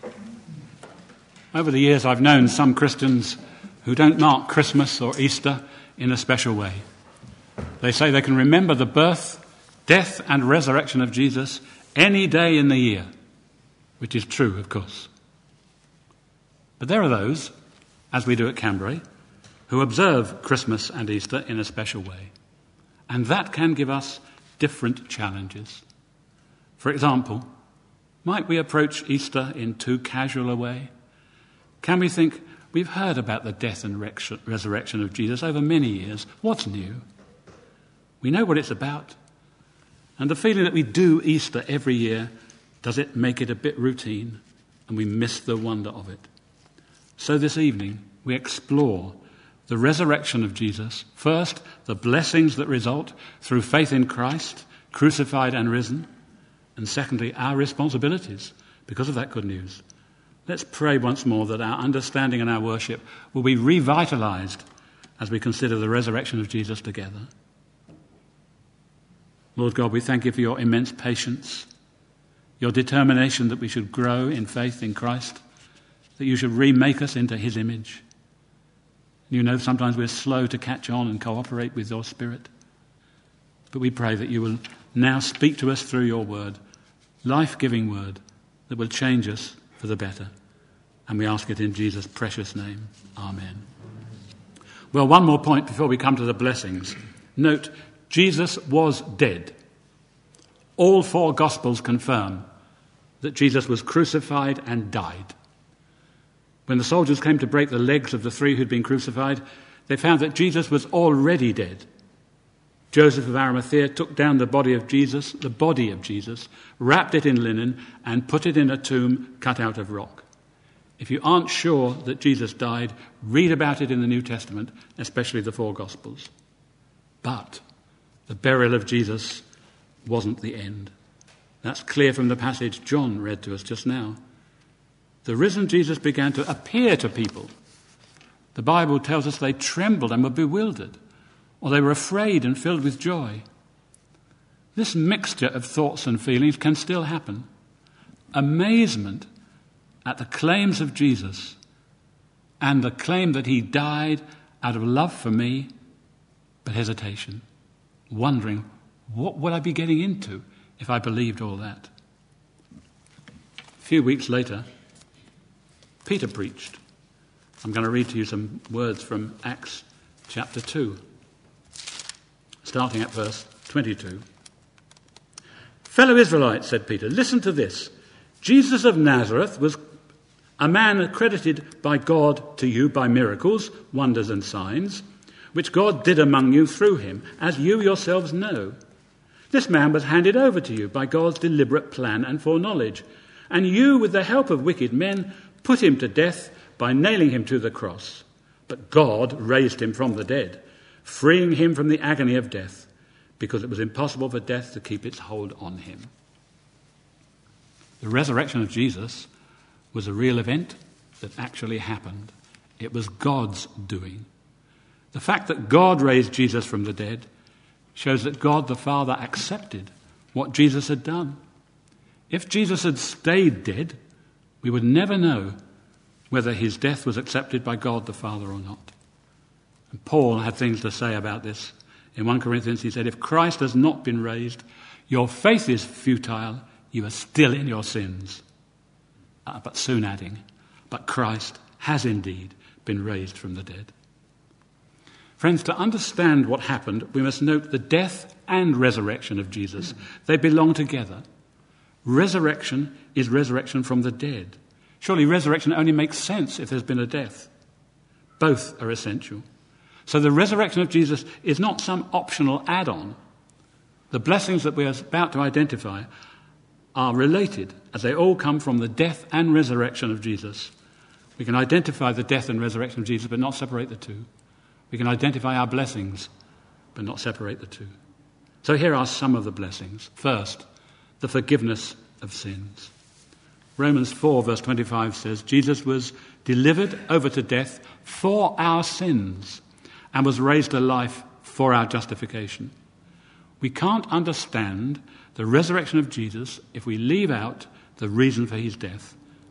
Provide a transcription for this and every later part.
Over the years, I've known some Christians who don't mark Christmas or Easter in a special way. They say they can remember the birth, death and resurrection of Jesus any day in the year, which is true, of course. But there are those, as we do at Canberra, who observe Christmas and Easter in a special way. And that can give us different challenges. For example, might we approach Easter in too casual a way? Can we think, we've heard about the death and resurrection of Jesus over many years. What's new? We know what it's about. And the feeling that we do Easter every year, does it make it a bit routine and we miss the wonder of it? So this evening, we explore the resurrection of Jesus. First, the blessings that result through faith in Christ, crucified and risen. And secondly, our responsibilities because of that good news. Let's pray once more that our understanding and our worship will be revitalized as we consider the resurrection of Jesus together. Lord God, we thank you for your immense patience, your determination that we should grow in faith in Christ, that you should remake us into his image. You know sometimes we're slow to catch on and cooperate with your Spirit. But we pray that you will now speak to us through your word, life-giving word, that will change us for the better. And we ask it in Jesus' precious name. Amen. Well, one more point before we come to the blessings. Note, Jesus was dead. All four Gospels confirm that Jesus was crucified and died. When the soldiers came to break the legs of the three who'd been crucified, they found that Jesus was already dead. Joseph of Arimathea took down the body of Jesus, wrapped it in linen, and put it in a tomb cut out of rock. If you aren't sure that Jesus died, read about it in the New Testament, especially the four Gospels. But the burial of Jesus wasn't the end. That's clear from the passage John read to us just now. The risen Jesus began to appear to people. The Bible tells us they trembled and were bewildered, or they were afraid and filled with joy. This mixture of thoughts and feelings can still happen. Amazement at the claims of Jesus and the claim that he died out of love for me, but hesitation, wondering, what would I be getting into if I believed all that? A few weeks later, Peter preached. I'm going to read to you some words from Acts chapter 2, starting at verse 22. "Fellow Israelites," said Peter, "listen to this. Jesus of Nazareth was a man accredited by God to you by miracles, wonders and signs, which God did among you through him, as you yourselves know. This man was handed over to you by God's deliberate plan and foreknowledge, and you, with the help of wicked men, put him to death by nailing him to the cross. But God raised him from the dead, freeing him from the agony of death, because it was impossible for death to keep its hold on him." The resurrection of Jesus was a real event that actually happened. It was God's doing. The fact that God raised Jesus from the dead shows that God the Father accepted what Jesus had done. If Jesus had stayed dead, we would never know whether his death was accepted by God the Father or not. And Paul had things to say about this. In 1 Corinthians he said, "If Christ has not been raised, your faith is futile, you are still in your sins." But soon adding, "But Christ has indeed been raised from the dead." Friends, to understand what happened, we must note the death and resurrection of Jesus. They belong together. Resurrection is resurrection from the dead. Surely resurrection only makes sense if there's been a death. Both are essential. So the resurrection of Jesus is not some optional add-on. The blessings that we are about to identify are related, as they all come from the death and resurrection of Jesus. We can identify the death and resurrection of Jesus, but not separate the two. We can identify our blessings, but not separate the two. So here are some of the blessings. First, the forgiveness of sins. Romans 4 verse 25 says, Jesus was delivered over to death for our sins and was raised to life for our justification. We can't understand the resurrection of Jesus if we leave out the reason for his death,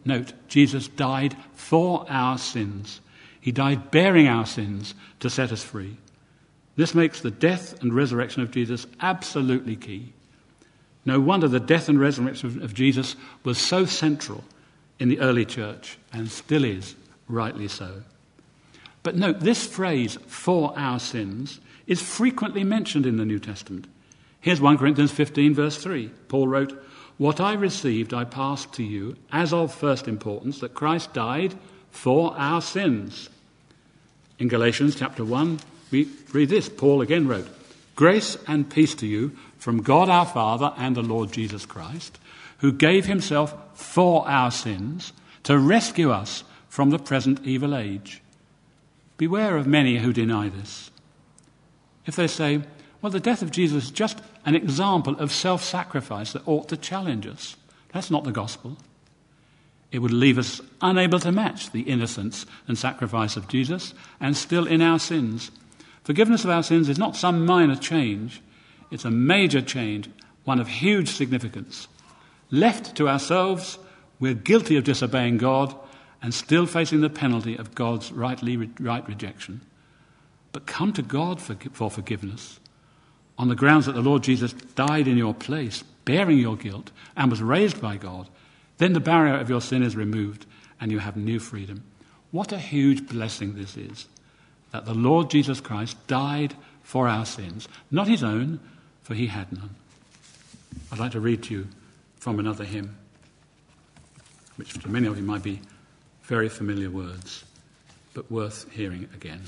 Note, Jesus died for our sins. He died bearing our sins to set us free. This makes the death and resurrection of Jesus absolutely key. No wonder the death and resurrection of Jesus was so central in the early church, and still is, rightly so. But note, this phrase, for our sins, is frequently mentioned in the New Testament. Here's 1 Corinthians 15, verse 3. Paul wrote, "What I received I passed to you as of first importance, that Christ died for our sins." In Galatians chapter 1, we read this. Paul again wrote, "Grace and peace to you from God our Father and the Lord Jesus Christ, who gave himself for our sins to rescue us from the present evil age." Beware of many who deny this. If they say, well, the death of Jesus is just an example of self-sacrifice that ought to challenge us, that's not the gospel. It would leave us unable to match the innocence and sacrifice of Jesus, and still in our sins. Forgiveness of our sins is not some minor change. It's a major change, one of huge significance. Left to ourselves, we're guilty of disobeying God and still facing the penalty of God's right rejection. But come to God for forgiveness on the grounds that the Lord Jesus died in your place, bearing your guilt, and was raised by God. Then the barrier of your sin is removed and you have new freedom. What a huge blessing this is, that the Lord Jesus Christ died for our sins, not his own, for he had none. I'd like to read to you from another hymn, which to many of you might be very familiar words, but worth hearing again.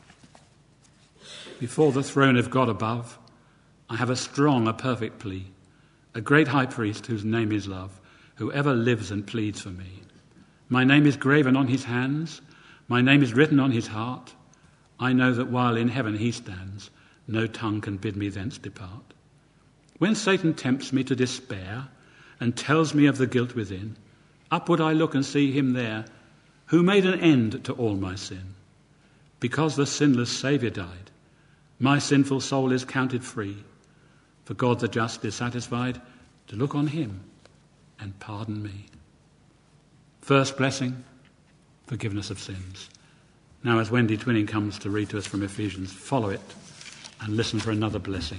Before the throne of God above, I have a strong, a perfect plea, a great high priest whose name is love, who ever lives and pleads for me. My name is graven on his hands, my name is written on his heart. I know that while in heaven he stands, no tongue can bid me thence depart. When Satan tempts me to despair and tells me of the guilt within, upward I look and see him there, who made an end to all my sin. Because the sinless Saviour died, my sinful soul is counted free. For God the just is satisfied to look on him and pardon me. First blessing, forgiveness of sins. Now as Wendy Twinning comes to read to us from Ephesians, follow it and listen for another blessing.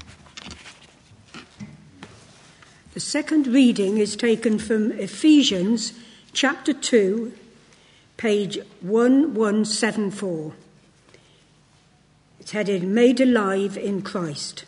The second reading is taken from Ephesians chapter 2, page 1174. It's headed, Made Alive in Christ.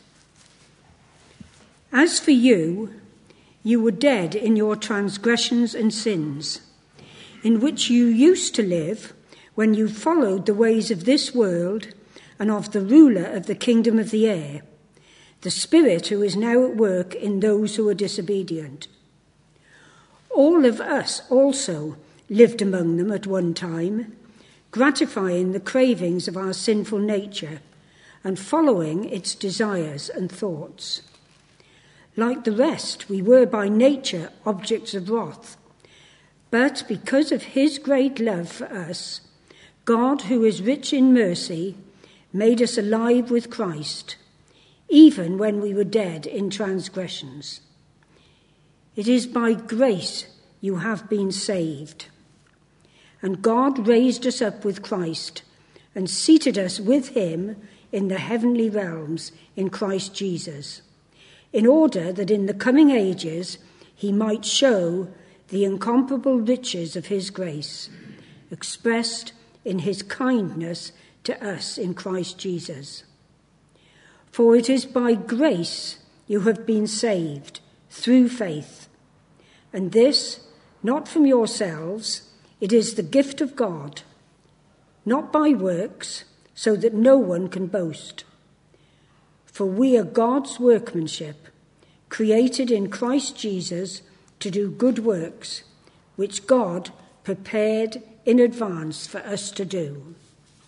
As for you, you were dead in your transgressions and sins, in which you used to live when you followed the ways of this world and of the ruler of the kingdom of the air, the Spirit who is now at work in those who are disobedient. All of us also lived among them at one time, gratifying the cravings of our sinful nature and following its desires and thoughts. Like the rest, we were by nature objects of wrath. But because of his great love for us, God, who is rich in mercy, made us alive with Christ, even when we were dead in transgressions. It is by grace you have been saved. And God raised us up with Christ and seated us with him in the heavenly realms in Christ Jesus, in order that in the coming ages he might show the incomparable riches of his grace, expressed in his kindness to us in Christ Jesus. For it is by grace you have been saved, through faith. And this, not from yourselves, it is the gift of God, not by works, so that no one can boast. For we are God's workmanship, created in Christ Jesus to do good works, which God prepared in advance for us to do.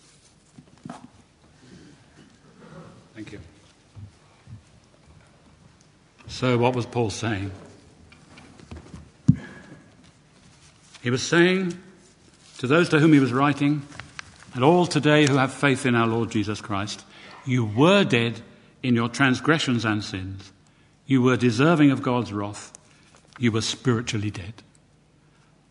Thank you. So what was Paul saying? He was saying to those to whom he was writing, and all today who have faith in our Lord Jesus Christ, you were dead in your transgressions and sins. You were deserving of God's wrath. You were spiritually dead.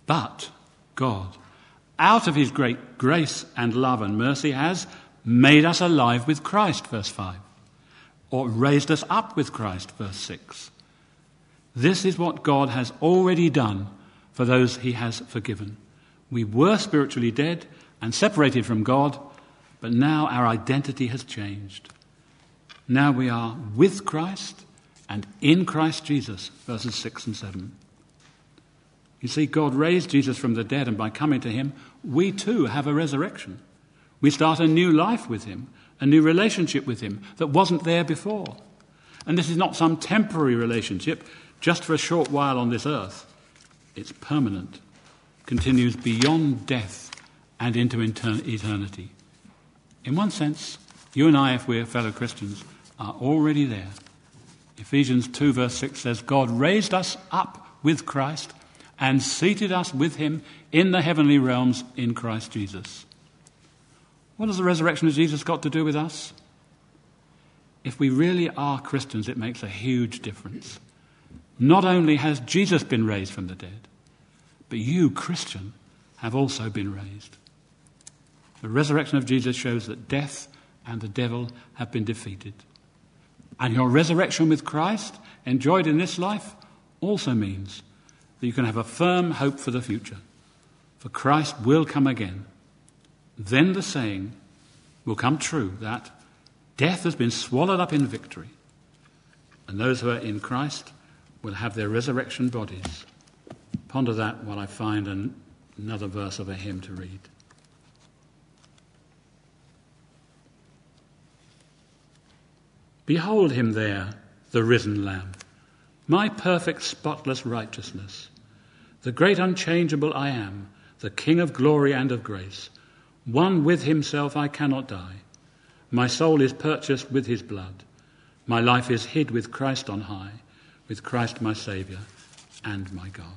But God, out of his great grace and love and mercy, has made us alive with Christ, verse 5, or raised us up with Christ, verse 6. This is what God has already done for those he has forgiven. We were spiritually dead and separated from God, but now our identity has changed. Now we are with Christ and in Christ Jesus, verses 6 and 7. You see, God raised Jesus from the dead, and by coming to him, we too have a resurrection. We start a new life with him, a new relationship with him that wasn't there before. And this is not some temporary relationship just for a short while on this earth. It's permanent, continues beyond death and into eternity. In one sense, you and I, if we're fellow Christians, are already there. Ephesians 2 verse 6 says, God raised us up with Christ and seated us with him in the heavenly realms in Christ Jesus. What has the resurrection of Jesus got to do with us? If we really are Christians, it makes a huge difference. Not only has Jesus been raised from the dead, but you, Christian, have also been raised. The resurrection of Jesus shows that death and the devil have been defeated. And your resurrection with Christ, enjoyed in this life, also means that you can have a firm hope for the future. For Christ will come again. Then the saying will come true that death has been swallowed up in victory, and those who are in Christ will have their resurrection bodies. Ponder that while I find another verse of a hymn to read. Behold him there, the risen Lamb, my perfect spotless righteousness, the great unchangeable I am, the King of glory and of grace. One with himself I cannot die. My soul is purchased with his blood. My life is hid with Christ on high, with Christ my Saviour and my God.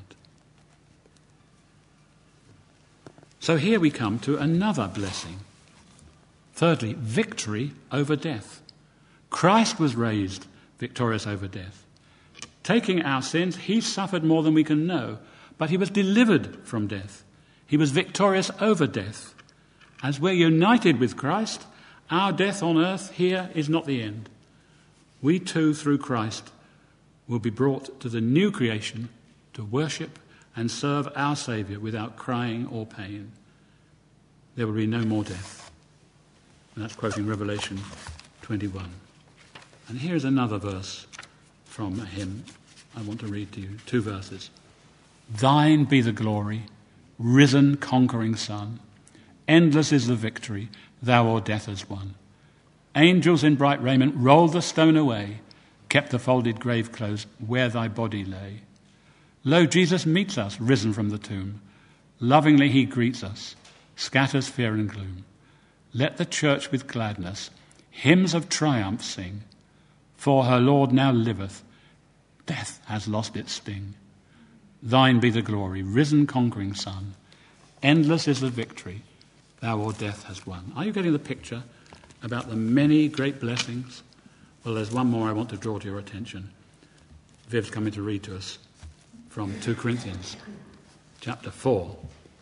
So here we come to another blessing. Thirdly, victory over death. Christ was raised victorious over death. Taking our sins, he suffered more than we can know, but he was delivered from death. He was victorious over death. As we're united with Christ, our death on earth here is not the end. We too, through Christ, will be brought to the new creation to worship and serve our Saviour without crying or pain. There will be no more death. And that's quoting Revelation 21. And here's another verse from a hymn I want to read to you. 2 verses. Thine be the glory, risen conquering Son. Endless is the victory thou o'er death hast won. Angels in bright raiment rolled the stone away, kept the folded grave clothes where thy body lay. Lo, Jesus meets us, risen from the tomb. Lovingly he greets us, scatters fear and gloom. Let the church with gladness hymns of triumph sing, for her Lord now liveth, death has lost its sting. Thine be the glory, risen conquering Son. Endless is the victory thou o'er death hast won. Are you getting the picture about the many great blessings? Well, there's one more I want to draw to your attention. Viv's coming to read to us from 2 Corinthians chapter 4.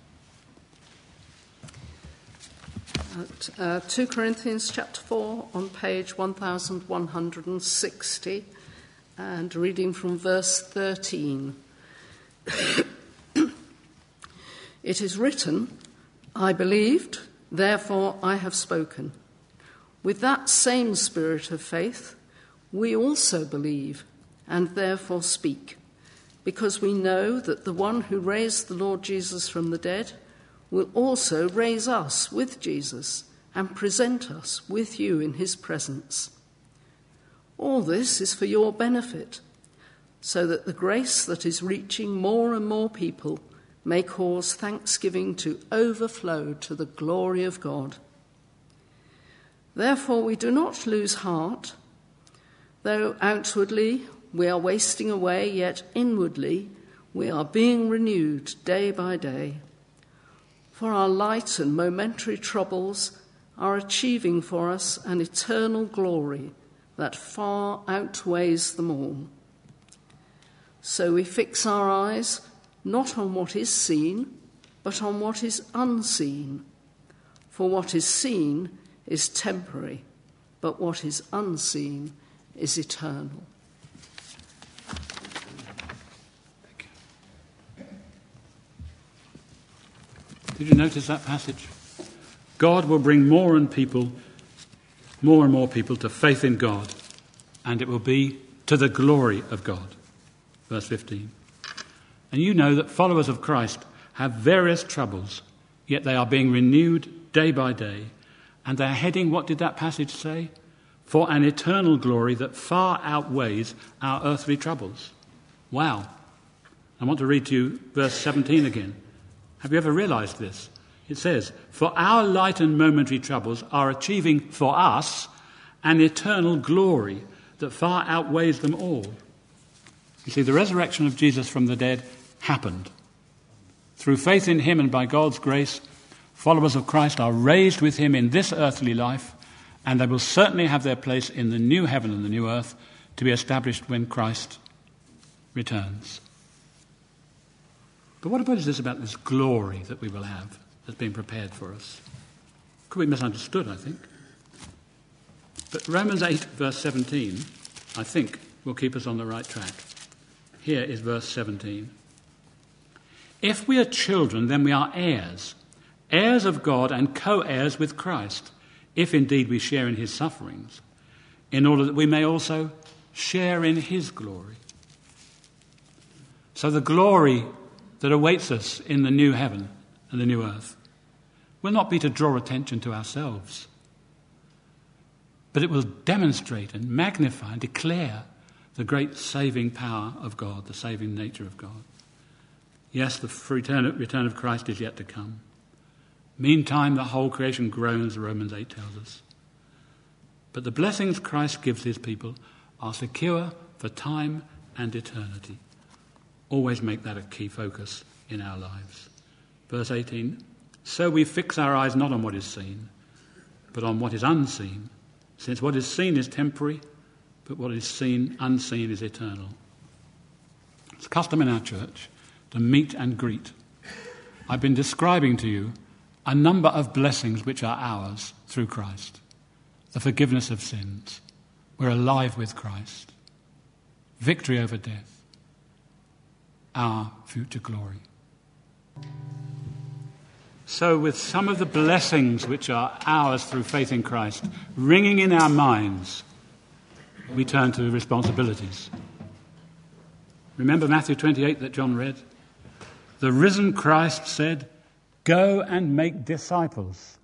2 Corinthians chapter 4 on page 1160 and reading from verse 13. It is written, I believed, therefore I have spoken. With that same spirit of faith, we also believe and therefore speak, because we know that the one who raised the Lord Jesus from the dead will also raise us with Jesus and present us with you in his presence. All this is for your benefit, so that the grace that is reaching more and more people may cause thanksgiving to overflow to the glory of God. Therefore we do not lose heart, though outwardly we are wasting away, yet inwardly we are being renewed day by day. For our light and momentary troubles are achieving for us an eternal glory that far outweighs them all. So we fix our eyes not on what is seen, but on what is unseen. For what is seen is temporary, but what is unseen is eternal. Did you notice that passage? God will bring more and more people to faith in God, and it will be to the glory of God. Verse 15. And you know that followers of Christ have various troubles, yet they are being renewed day by day, and they are heading, what did that passage say? For an eternal glory that far outweighs our earthly troubles. Wow. I want to read to you verse 17 again. Have you ever realized this? It says, for our light and momentary troubles are achieving for us an eternal glory that far outweighs them all. You see, the resurrection of Jesus from the dead happened. Through faith in him and by God's grace, followers of Christ are raised with him in this earthly life, and they will certainly have their place in the new heaven and the new earth to be established when Christ returns. But what about this glory that we will have that's been prepared for us? Could be misunderstood, I think. But Romans 8, verse 17, I think, will keep us on the right track. Here is verse 17. If we are children, then we are heirs, heirs of God and co-heirs with Christ, if indeed we share in his sufferings, in order that we may also share in his glory. So the glory that awaits us in the new heaven and the new earth will not be to draw attention to ourselves, but it will demonstrate and magnify and declare the great saving power of God, the saving nature of God. Yes, the return of Christ is yet to come. Meantime, the whole creation groans, Romans 8 tells us. But the blessings Christ gives his people are secure for time and eternity. Always make that a key focus in our lives. Verse 18, so we fix our eyes not on what is seen, but on what is unseen, since what is seen is temporary, but what is unseen is eternal. It's custom in our church to meet and greet. I've been describing to you a number of blessings which are ours through Christ. The forgiveness of sins. We're alive with Christ. Victory over death. Our future glory. So with some of the blessings which are ours through faith in Christ ringing in our minds, we turn to responsibilities. Remember Matthew 28 that John read? The risen Christ said, go and make disciples.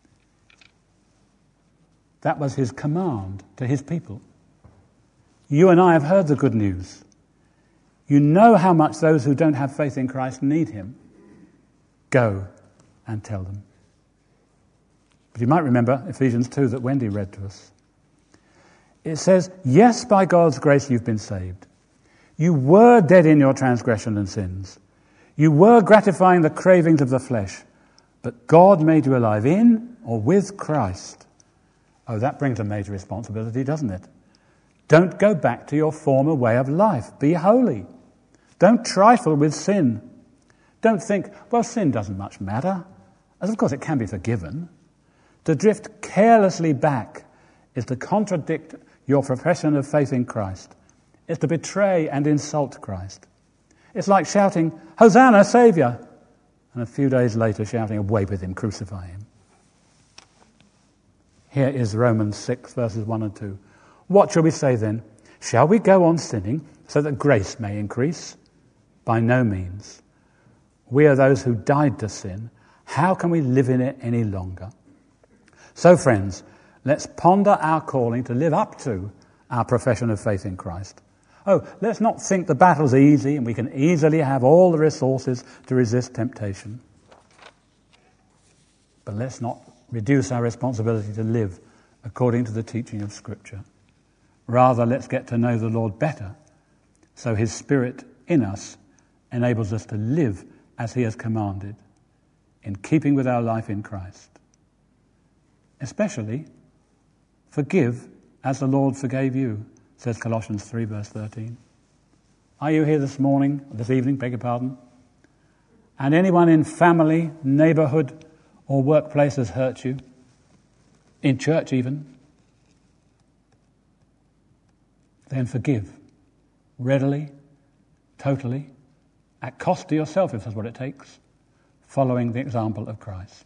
That was his command to his people. You and I have heard the good news. You know how much those who don't have faith in Christ need him. Go and tell them. But you might remember Ephesians 2 that Wendy read to us. It says, yes, by God's grace you've been saved. You were dead in your transgression and sins. You were gratifying the cravings of the flesh, but God made you alive in or with Christ. Oh, that brings a major responsibility, doesn't it? Don't go back to your former way of life. Be holy. Don't trifle with sin. Don't think, well, sin doesn't much matter, as of course it can be forgiven. To drift carelessly back is to contradict your profession of faith in Christ. It's to betray and insult Christ. It's like shouting, Hosanna, Saviour, and a few days later shouting, away with him, crucify him. Here is Romans 6, verses 1 and 2. What shall we say then? Shall we go on sinning so that grace may increase? By no means. We are those who died to sin. How can we live in it any longer? So, friends, let's ponder our calling to live up to our profession of faith in Christ. Oh, let's not think the battle's easy and we can easily have all the resources to resist temptation. But let's not reduce our responsibility to live according to the teaching of Scripture. Rather, let's get to know the Lord better, so his Spirit in us enables us to live as he has commanded, in keeping with our life in Christ. Especially, forgive as the Lord forgave you, says Colossians 3, verse 13. Are you here this evening, beg your pardon, and anyone in family, neighbourhood or workplace has hurt you, in church even, then forgive readily, totally, at cost to yourself if that's what it takes, following the example of Christ.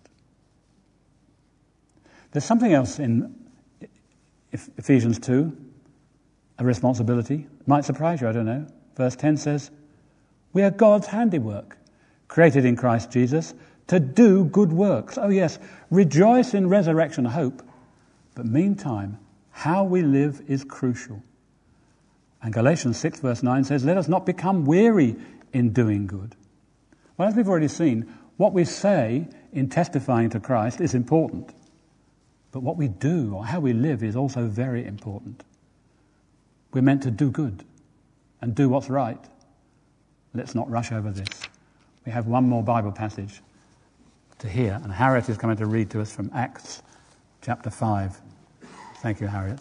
There's something else in Ephesians 2, a responsibility. It might surprise you, I don't know. Verse 10 says, we are God's handiwork, created in Christ Jesus to do good works. Oh yes, rejoice in resurrection hope, but meantime, how we live is crucial. And Galatians 6 verse 9 says, let us not become weary in doing good. Well, as we've already seen, what we say in testifying to Christ is important. But what we do or how we live is also very important. We're meant to do good and do what's right. Let's not rush over this. We have one more Bible passage to hear, and Harriet is coming to read to us from Acts chapter 5. Thank you, Harriet.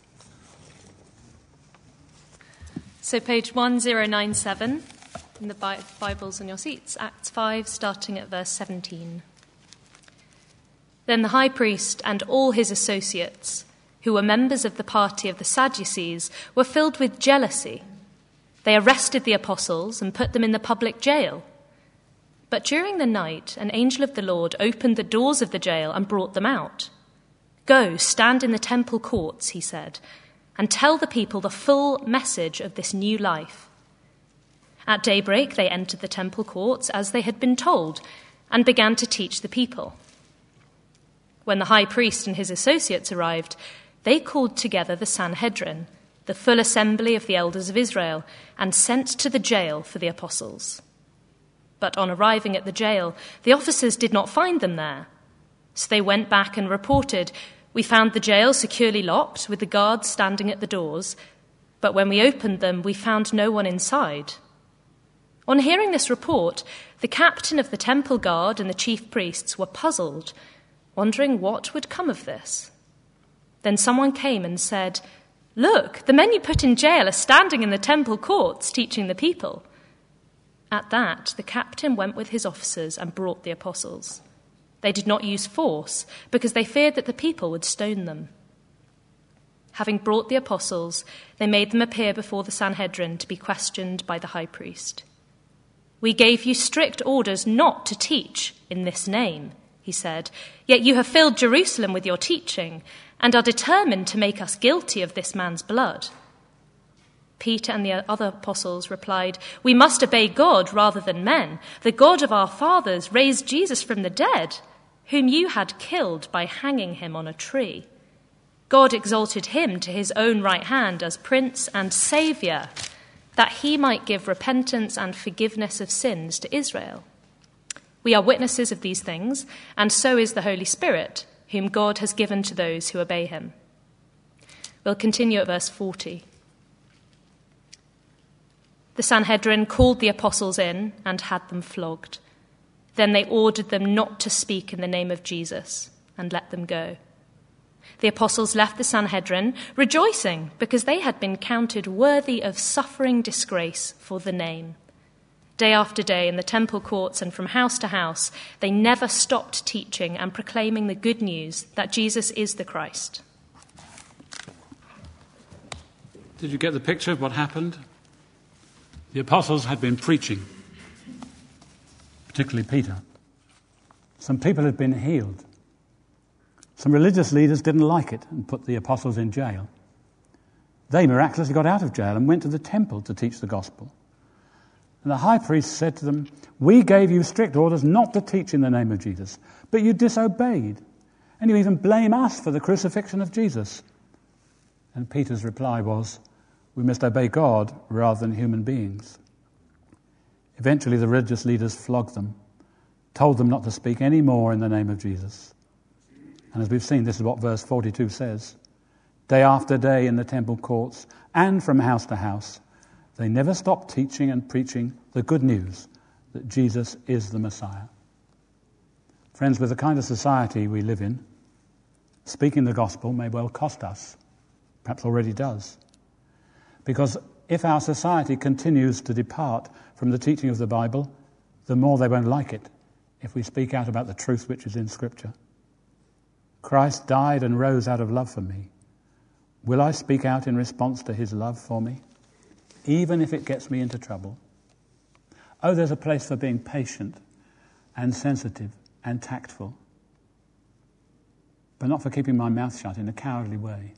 So page 1097 in the Bibles on your seats, Acts 5, starting at verse 17. Then the high priest and all his associates, who were members of the party of the Sadducees, were filled with jealousy. They arrested the apostles and put them in the public jail. But during the night, an angel of the Lord opened the doors of the jail and brought them out. Go, stand in the temple courts, he said, and tell the people the full message of this new life. At daybreak, they entered the temple courts as they had been told and began to teach the people. When the high priest and his associates arrived, they called together the Sanhedrin, the full assembly of the elders of Israel, and sent to the jail for the apostles. But on arriving at the jail, the officers did not find them there. So they went back and reported, we found the jail securely locked with the guards standing at the doors, but when we opened them, we found no one inside. On hearing this report, the captain of the temple guard and the chief priests were puzzled, wondering what would come of this. Then someone came and said, look, the men you put in jail are standing in the temple courts teaching the people. At that, the captain went with his officers and brought the apostles. They did not use force because they feared that the people would stone them. Having brought the apostles, they made them appear before the Sanhedrin to be questioned by the high priest. We gave you strict orders not to teach in this name, he said, yet you have filled Jerusalem with your teaching and are determined to make us guilty of this man's blood. Peter and the other apostles replied, we must obey God rather than men. The God of our fathers raised Jesus from the dead, whom you had killed by hanging him on a tree. God exalted him to his own right hand as Prince and Saviour, that he might give repentance and forgiveness of sins to Israel. We are witnesses of these things, and so is the Holy Spirit, whom God has given to those who obey him. We'll continue at verse 40. The Sanhedrin called the apostles in and had them flogged. Then they ordered them not to speak in the name of Jesus and let them go. The apostles left the Sanhedrin, rejoicing because they had been counted worthy of suffering disgrace for the name. Day after day in the temple courts and from house to house, they never stopped teaching and proclaiming the good news that Jesus is the Christ. Did you get the picture of what happened? The apostles had been preaching, particularly Peter. Some people had been healed. Some religious leaders didn't like it and put the apostles in jail. They miraculously got out of jail and went to the temple to teach the gospel. And the high priest said to them, we gave you strict orders not to teach in the name of Jesus, but you disobeyed, and you even blame us for the crucifixion of Jesus. And Peter's reply was, we must obey God rather than human beings. Eventually the religious leaders flogged them, told them not to speak any more in the name of Jesus. And as we've seen, this is what verse 42 says. Day after day in the temple courts and from house to house, they never stopped teaching and preaching the good news that Jesus is the Messiah. Friends, with the kind of society we live in, speaking the gospel may well cost us, perhaps already does. Because if our society continues to depart from the teaching of the Bible, the more they won't like it if we speak out about the truth which is in Scripture. Christ died and rose out of love for me. Will I speak out in response to his love for me, even if it gets me into trouble? Oh, there's a place for being patient and sensitive and tactful, but not for keeping my mouth shut in a cowardly way.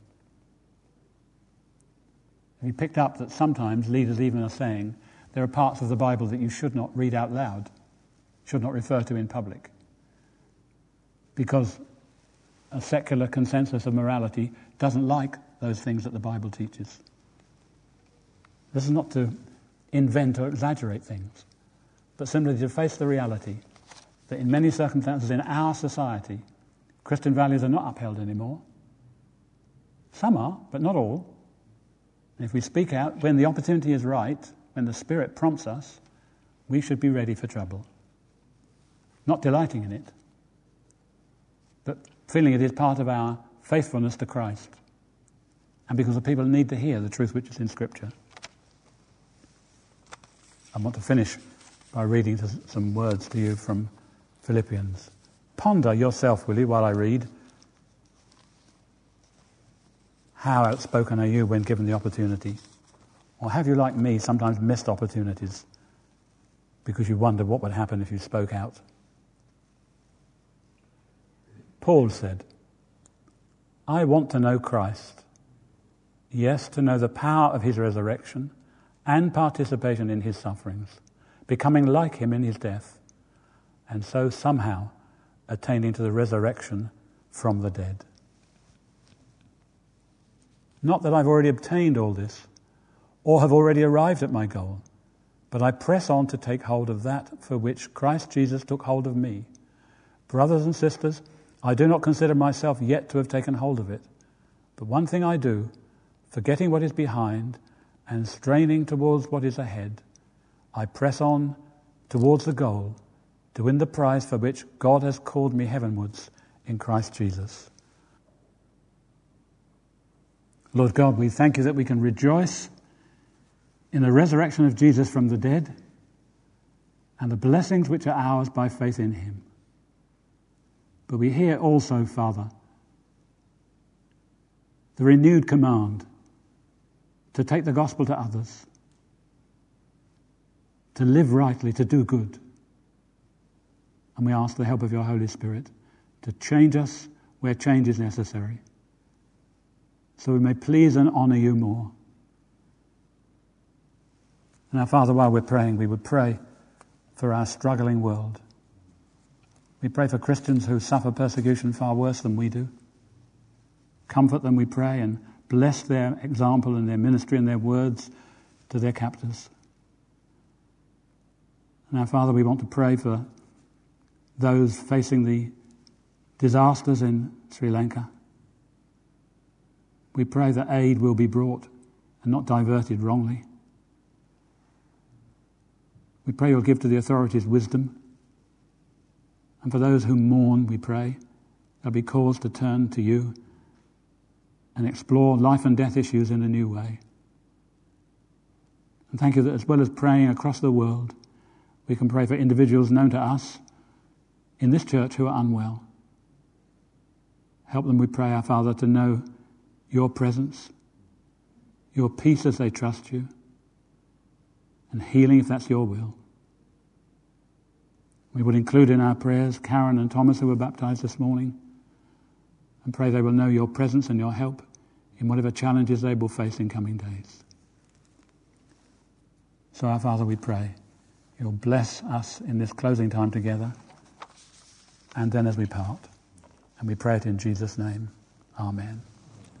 Have you picked up that sometimes leaders even are saying there are parts of the Bible that you should not read out loud, should not refer to in public, because a secular consensus of morality doesn't like those things that the Bible teaches. This is not to invent or exaggerate things, but simply to face the reality that in many circumstances in our society, Christian values are not upheld anymore. Some are, but not all. And if we speak out when the opportunity is right, when the Spirit prompts us, we should be ready for trouble. Not delighting in it, but feeling it is part of our faithfulness to Christ, and because the people need to hear the truth which is in Scripture. I want to finish by reading some words to you from Philippians. Ponder yourself, will you, while I read. How outspoken are you when given the opportunity? Or have you, like me, sometimes missed opportunities because you wondered what would happen if you spoke out? Paul said, I want to know Christ, yes, to know the power of his resurrection and participation in his sufferings, becoming like him in his death, and so somehow attaining to the resurrection from the dead. Not that I've already obtained all this, or have already arrived at my goal, but I press on to take hold of that for which Christ Jesus took hold of me. Brothers and sisters, I do not consider myself yet to have taken hold of it, but one thing I do, forgetting what is behind and straining towards what is ahead, I press on towards the goal to win the prize for which God has called me heavenwards in Christ Jesus. Lord God, we thank you that we can rejoice in the resurrection of Jesus from the dead and the blessings which are ours by faith in him. But we hear also, Father, the renewed command to take the gospel to others, to live rightly, to do good. And we ask the help of your Holy Spirit to change us where change is necessary, so we may please and honour you more. And our Father, while we're praying, we would pray for our struggling world. We pray for Christians who suffer persecution far worse than we do. Comfort them, we pray, and bless their example and their ministry and their words to their captors. And our Father, we want to pray for those facing the disasters in Sri Lanka. We pray that aid will be brought and not diverted wrongly. We pray you'll give to the authorities wisdom. And for those who mourn, we pray there'll be cause to turn to you and explore life and death issues in a new way. And thank you that as well as praying across the world, we can pray for individuals known to us in this church who are unwell. Help them, we pray, our Father, to know your presence, your peace as they trust you, and healing if that's your will. We would include in our prayers Karen and Thomas, who were baptized this morning, and pray they will know your presence and your help in whatever challenges they will face in coming days. So, our Father, we pray you'll bless us in this closing time together, and then as we part. And we pray it in Jesus' name. Amen.